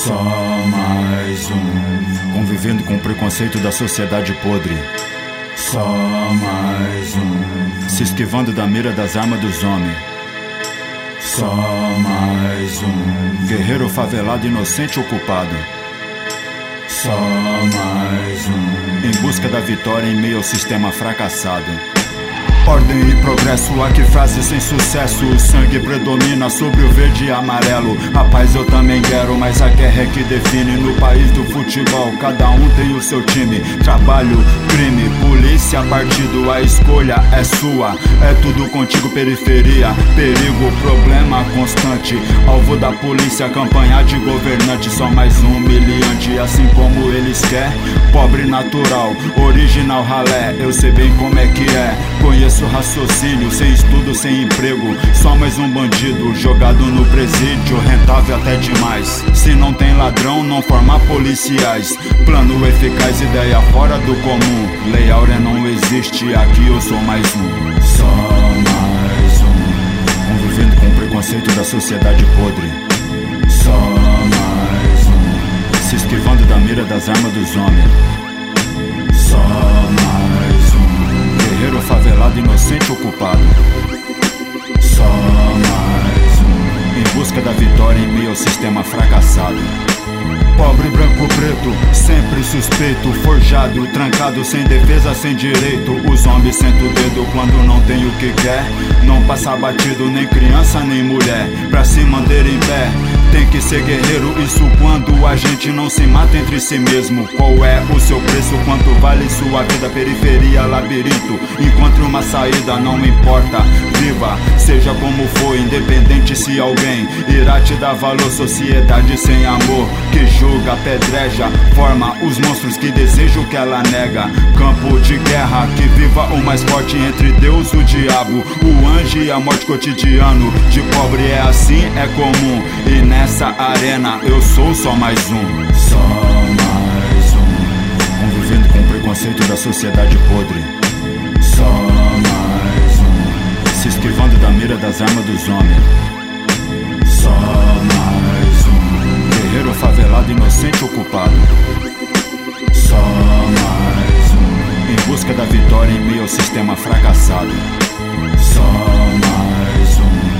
Só mais um, convivendo com o preconceito da sociedade podre. Só mais um, se esquivando da mira das armas dos homens. Só mais um, guerreiro favelado, inocente ocupado. Só mais um, em busca da vitória em meio ao sistema fracassado. Ordem e progresso, aqui frase sem sucesso. O sangue predomina sobre o verde e amarelo. A paz eu também quero, mas a guerra é que define. No país do futebol, cada um tem o seu time. Trabalho, crime, polícia, partido, a escolha é sua. É tudo contigo, periferia, perigo, problema constante. Alvo da polícia, campanha de governante. Só mais um humilhante, assim como eles quer. Pobre natural, original ralé. Eu sei bem como é que é. Conheço raciocínio, sem estudo, sem emprego. Só mais um bandido jogado no presídio, rentável até demais. Se não tem ladrão, não forma policiais. Plano eficaz, ideia fora do comum. Lei áurea não existe, aqui eu sou mais um. Só mais um, convivendo com o preconceito da sociedade podre. Só mais um, se esquivando da mira das armas dos homens. Só mais um, guerreiro favelado, inocente ocupado. Só mais um, em busca da vitória em meio ao sistema fracassado. Pobre, branco, preto, sempre suspeito. Forjado, trancado, sem defesa, sem direito. Os homens sentam o dedo quando não tem o que quer. Não passa batido nem criança nem mulher. Pra se manter em pé tem que ser guerreiro, isso quando a gente não se mata entre si mesmo. Qual é o seu preço, quanto vale sua vida? Periferia, labirinto, encontre uma saída, não importa. Viva, seja como for, independente se alguém irá te dar valor. Sociedade sem amor, que julga, apedreja, forma os monstros que deseja o que ela nega. Campo de guerra, que viva o mais forte entre Deus e o diabo. O anjo e a morte cotidiano, de pobre é assim, é comum. E nessa arena eu sou só mais um. Só mais um, convivendo com o preconceito da sociedade podre. Só mais um, se esquivando da mira das armas dos homens. Só mais um, guerreiro favelado, inocente ocupado. Só mais um, em busca da vitória em meio ao sistema fracassado. Só mais um,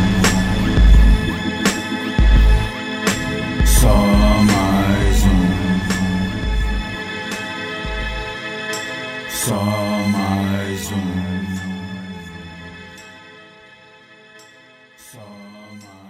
só mais um, só mais um, só mais